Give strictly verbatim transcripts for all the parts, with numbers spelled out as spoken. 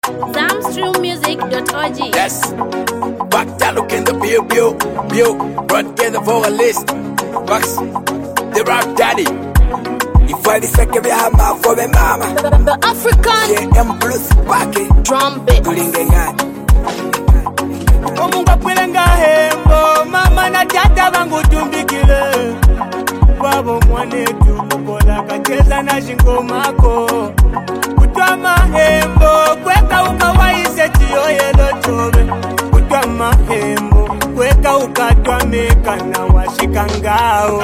zamstream music dot org. Yes. Back that look in the bill, bill, bill. Run get the vocalist. Box the rap daddy. If I decide to be a man for me mama. The, the African yeah, M plus packet. trumpet. Tulingengani. Omunga kwilenga hembo mama na tata bangu tumbikile. Babo mwanetu kukola kacheza na shingomako. Kutwa mahembo kweka ukawaise tiyo yelo tobe. Kutwa mahembo kweka ukatwa meka na washika ngao.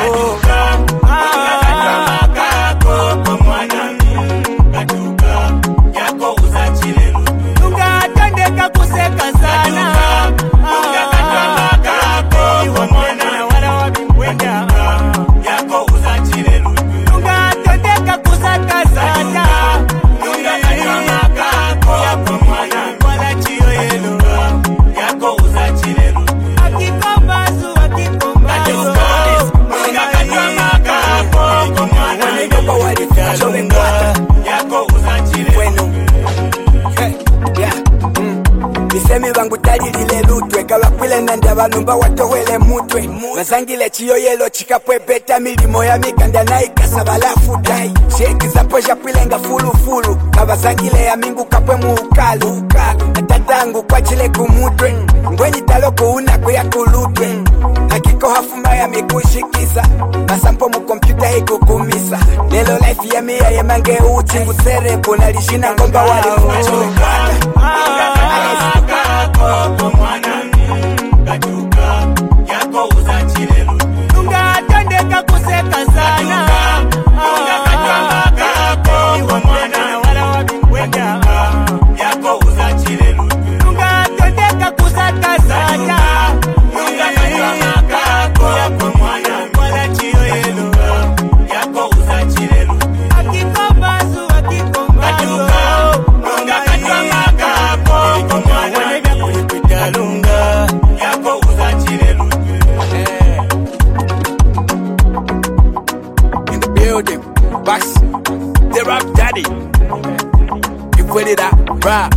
Katuka mwanami katuka yako uzachile lutu. Nunga atandeka kuseka sana. Nunga katwa makako iwa mwana wala wabimbwenda. Yako uzachile lutu. Nunga atandeka kusaka sana. Nunga katwa makako yako mwana wala chiyo yelo. Yako uzachile lutu. Akiko basu, akiko basu. Nunga katwa makako yako mwana. Yako uzachile Bueno. Hey, yeah. Mm. Bisemi bangu tali lile lutwe kala kwile nanda banumba watowele mutwe Mazangile chiyo yelo chikapwe beta milimo ya mikanda na ikasa balafu dai Sheki zapo japilenga fulu fulu Kabazangile ya mingu kapwe muukalu ukalu Natatangu kwa chile kumutwe Ngwenyi taloko unako ya kulutwe Hakiko hafuma ya mikushikisa Masampo mu kompyuta hiko kumisa Lelo life ya miya ya mange uchi Nguserebo na lishina ngomba wali fuchu Kako mwanami katuka yako uzachile lutu. Nunga atandeka kuseka sana. Nunga katwa makako iwa mwana wala wabimbwenda. Yako uzachile lutu. Nunga atandeka kusaka sana. Nunga katwa makako yako mwana wala chiyo yelo. Yako uzachile lutu. Akiko basu, akiko basu. Nunga katwa makako yako mwana. Lunga yako uzachile lutu. In the building, Box the rap daddy. You put it up, rap.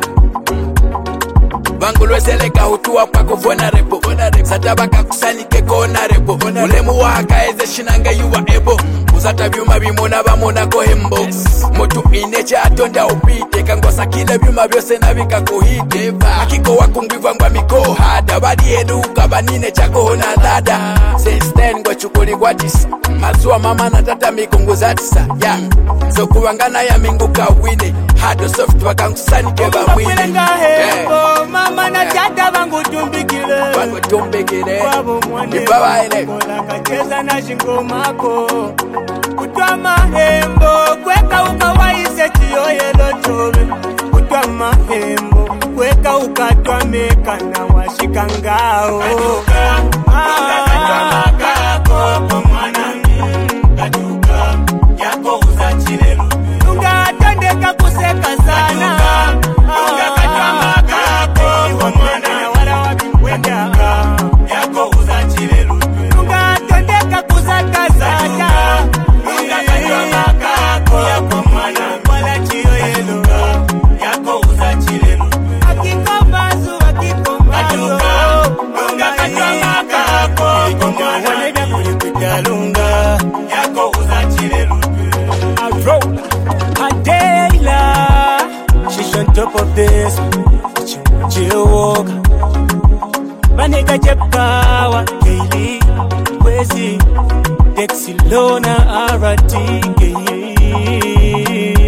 Bangulwe seleka hutua kwa kufona repo. Satabaka kusanike kona repo. Ulemu waka eze shinanga yuwa ebo. Uzata vyuma vimona vamona kohembo. Motu inecha atonda upite. Kangwasa kile vyuma vyose na vika kuhite. Akiko wakungwivwa ngwa miko hada. Badi edu kabanine chako hona lada. Since then kwa chukuli kwa tisa. Mazua mama na tata mikungu za tisa. Yeah. So kuwangana ya mingu kawine. Hado soft wakangusanike vamwine. Yeah. Mama na tata bangu tumbikile. Bangu tumbikile. Babo mwane Nibawa ele. Kola kacheza na shingomako. Kutwa mahembo kweka ukawaise tiyo yelo tobe. Kutwa mahembo kweka ukatwa meka na washika ngao. Katuka makako mwanami katuka yako uzachile lutu. Nunga atandeka kuseka sana. Nunga katwa makako iwa mwana wala wabimbwenda. Yako uzachile lutu. Nunga atandeka kusaka sana. Nunga katwa makako yako mwana wala chiyo yelo. Yako uzachile lutu. Akiko basu, akiko basu. Nunga katwa makako yako mwana wala kulipita lunga. Yako uzachile lutu. I roll Adela. She's on top of this. Chill Baneka Jepawa Kaili Wezi Dexilona Arati.